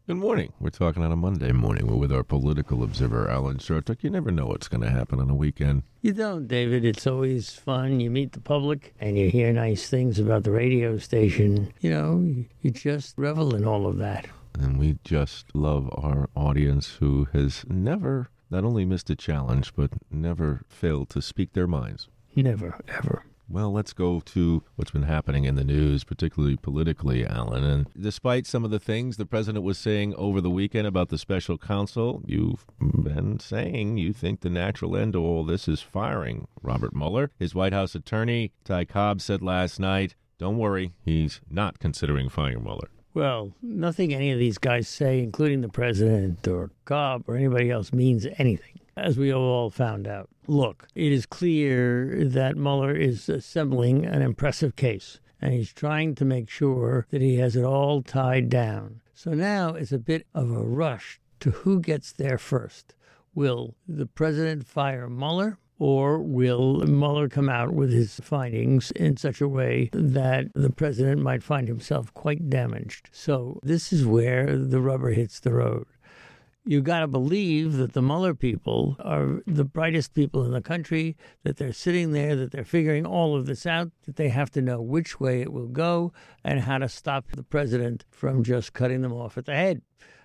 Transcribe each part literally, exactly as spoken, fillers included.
Good morning. We're talking on a Monday morning. We're with our political observer, Alan Chartuk. You never know what's going to happen on a weekend. You don't, David. It's always fun. You meet the public and you hear nice things about the radio station. You know, you, you just revel in all of that. And we just love our audience who has never, not only missed a challenge, but never failed to speak their minds. Never, ever. Well, let's go to what's been happening in the news, particularly politically, Alan. And despite some of the things the president was saying over the weekend about the special counsel, you've been saying you think the natural end to all this is firing Robert Mueller. His White House attorney, Ty Cobb, said last night, don't worry, he's not considering firing Mueller. Well, nothing any of these guys say, including the president or Cobb or anybody else, means anything, as we all found out. Look, it is clear that Mueller is assembling an impressive case, and he's trying to make sure that he has it all tied down. So now it's a bit of a rush to who gets there first. Will the president fire Mueller, or will Mueller come out with his findings in such a way that the president might find himself quite damaged? So this is where the rubber hits the road. You got to believe that the Mueller people are the brightest people in the country, that they're sitting there, that they're figuring all of this out, that they have to know which way it will go and how to stop the president from just cutting them off at the head.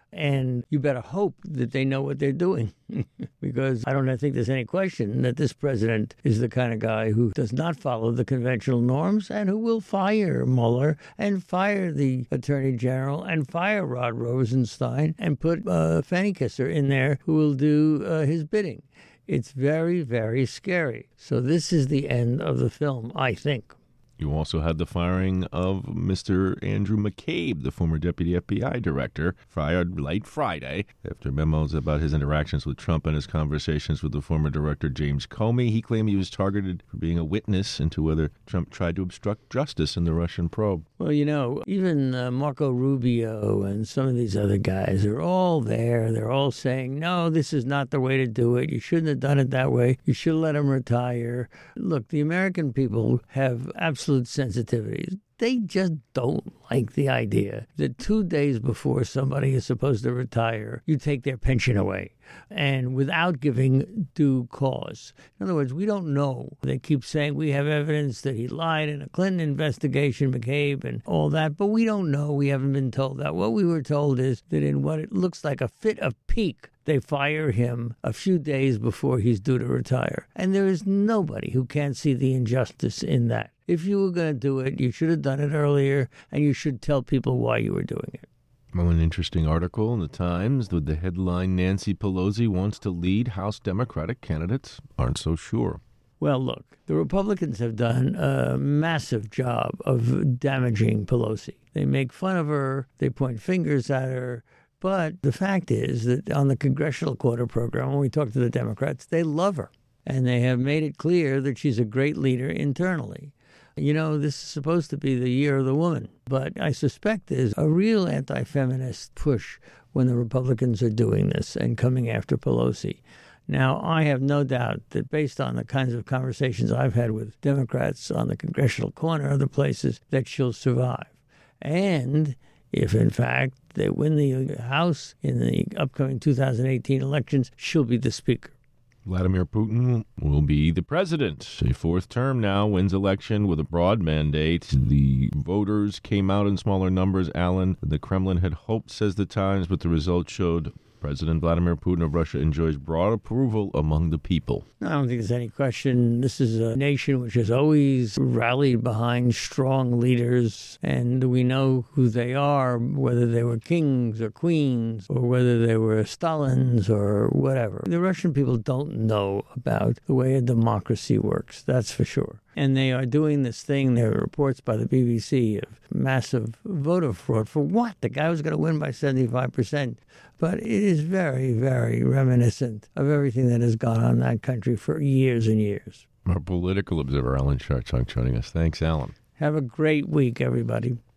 And you better hope that they know what they're doing, because I don't think there's any question that this president is the kind of guy who does not follow the conventional norms and who will fire Mueller and fire the attorney general and fire Rod Rosenstein and put uh, Fanny Kisser in there who will do uh, his bidding. It's very, very scary. So this is the end of the film, I think. You also had the firing of Mister Andrew McCabe, the former deputy F B I director, fired late Friday after memos about his interactions with Trump and his conversations with the former director James Comey. He claimed he was targeted for being a witness into whether Trump tried to obstruct justice in the Russian probe. Well, you know, even uh, Marco Rubio and some of these other guys are all there. They're all saying, no, this is not the way to do it. You shouldn't have done it that way. You should let him retire. Look, the American people have absolutely sensitivities. They just don't like the idea that two days before somebody is supposed to retire, you take their pension away, and without giving due cause. In other words, we don't know. They keep saying we have evidence that he lied in a Clinton investigation, McCabe, and all that, but we don't know. We haven't been told that. What we were told is that in what it looks like a fit of pique, they fire him a few days before he's due to retire. And there is nobody who can't see the injustice in that. If you were going to do it, you should have done it earlier, and you should tell people why you were doing it. Well, an interesting article in the Times with the headline, Nancy Pelosi wants to lead House Democratic candidates aren't so sure. Well, look, the Republicans have done a massive job of damaging Pelosi. They make fun of her, they point fingers at her, but the fact is that on the Congressional Quarter program, when we talk to the Democrats, they love her. And they have made it clear that she's a great leader internally. You know, this is supposed to be the year of the woman, but I suspect there's a real anti-feminist push when the Republicans are doing this and coming after Pelosi. Now, I have no doubt that based on the kinds of conversations I've had with Democrats on the Congressional Corner and other places, that she'll survive. And if, in fact, they win the House in the upcoming two thousand eighteen elections, she'll be the Speaker. Vladimir Putin will be the president. A fourth term now, wins election with a broad mandate. The voters came out in smaller numbers, Alan. The Kremlin had hoped, says the Times, but the results showed President Vladimir Putin of Russia enjoys broad approval among the people. I don't think there's any question. This is a nation which has always rallied behind strong leaders, and we know who they are, whether they were kings or queens, or whether they were Stalins or whatever. The Russian people don't know about the way a democracy works, that's for sure. And they are doing this thing, there are reports by the B B C of massive voter fraud. For what? The guy was going to win by seventy-five percent. But it is very, very reminiscent of everything that has gone on in that country for years and years. Our political observer, Alan Chartuk, joining us. Thanks, Alan. Have a great week, everybody.